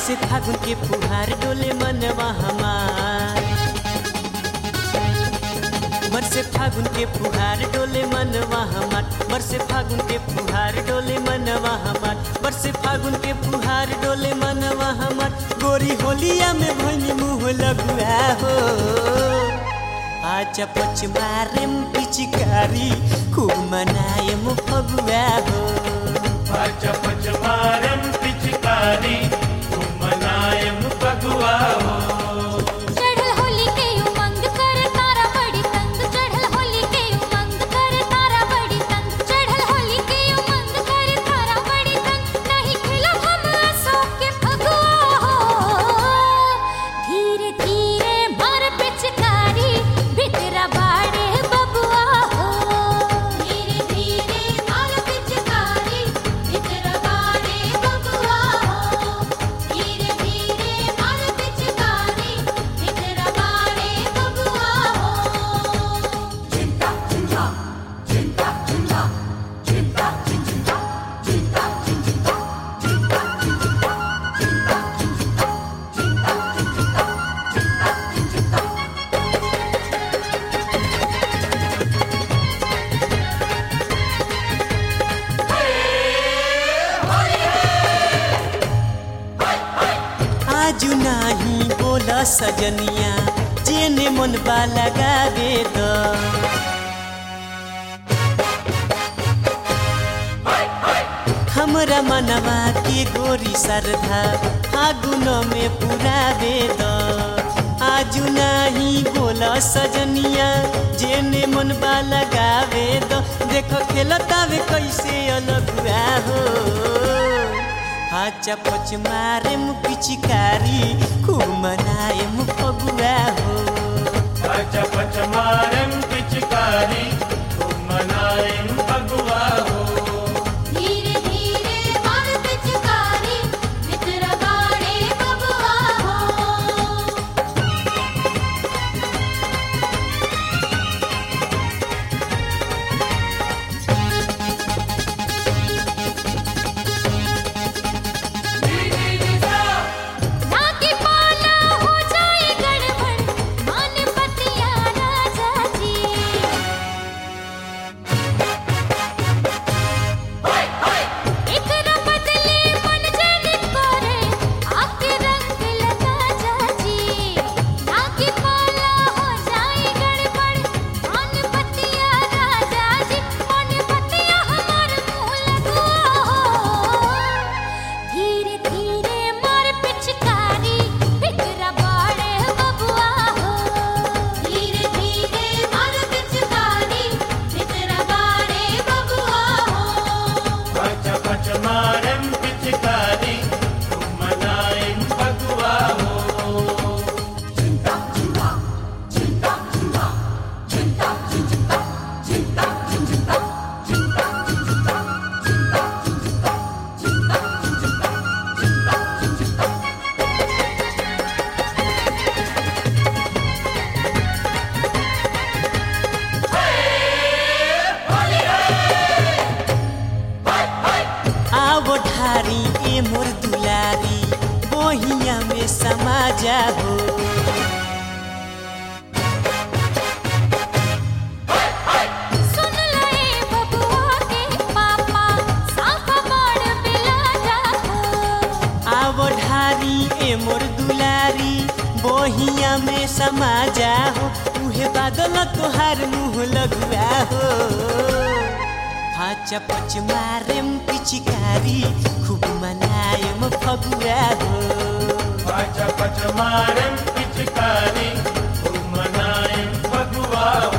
बरसे फागुन के फुहार डोले मनवा हमार, बरसे फागुन के फुहार डोले मनवा हमार, बरसे फागुन के फुहार डोले मनवा हमार, बरसे फागुन के फुहार डोले मनवा हमार। गोरी होलिया में भइनी मुँह लगुआ हो, आजा पच मारेम पिचकारी खूब मनाएम फगुआ हो। आजा पच मारेम पिचकारी खूब मनाएम फगुआ हो। चढ़ल होली के उमंग कर तारा बड़ी तंग, चढ़ल होली के उमंग कर तारा बड़ी तंग, चढ़ल होली के उमंग कर तारा बड़ी तंग। नहीं खेलब हम अशोक के फगुआ हो, धीरे धीरे मार पिचकारी भितरा बाड़े बबुआ हो। धीरे धीरे मार पिचकारी भितरा बाड़े बबुआ हो। धीरे धीरे मार पिचकारी भितरा बाड़े बबुआ हो। चिंता चिंता चिंता चिंता चिंता चिंता चिंता चिंता चिंता आजू नाही बोला सजनिया जेने मन बा लगावे द, हमरा मनवा के गोरी सरधा फागुन में पुरावे द। आजू नाही बोला सजनिया जेने मन बा लगावे द, देखो खेलतावे कैसे अलगुआ हो। आजा पच मारेम पिचकारी खूब मनाएम फगुआ हो। आजा पच मारेम पिचकारी खूब मनाएम फगुआ हो। धीरे धीरे मार पिचकारी भितरा बाड़े बबुआ हो। नाकी पाला हो जाए गड़बड़ मान बतिया राजा जी। एकरा बदले मन जाने करे आके रंग लगा जाजी। नाकी पाला हो जाए गड़बड़ मान बतिया राजा जी, मान बतिया हमार मुँह लगुआ हो। धीरे धीरे मार पिचकारी भितरा बाड़े बबुआ हो। धीरे धीरे मार पिचकारी भितरा बाड़े बबुआ हो। आजा पच मारेम पिचकारी खूब मनाएम फगुआ हो। चिंता चिंता चिंता चिंता चिंता चिंता चिंता चिंता चिंता चिंता चिंता चिंता। आवो ढारी ए मोर दुलारी बोहिया में समा जा हो। सुन ले बबुआ के पापा साफा बड़ बिला जा हो। आवो ढारी ए मोर दुलारी बोहिया में समा जा हो। उहे बादल तोहार मुँह लगुआ हो। आजा पच मारेम पिचकारी खूब मनाएम फगुआ हो। आजा पच मारेम पिचकारी खूब मनाएम फगुआ हो।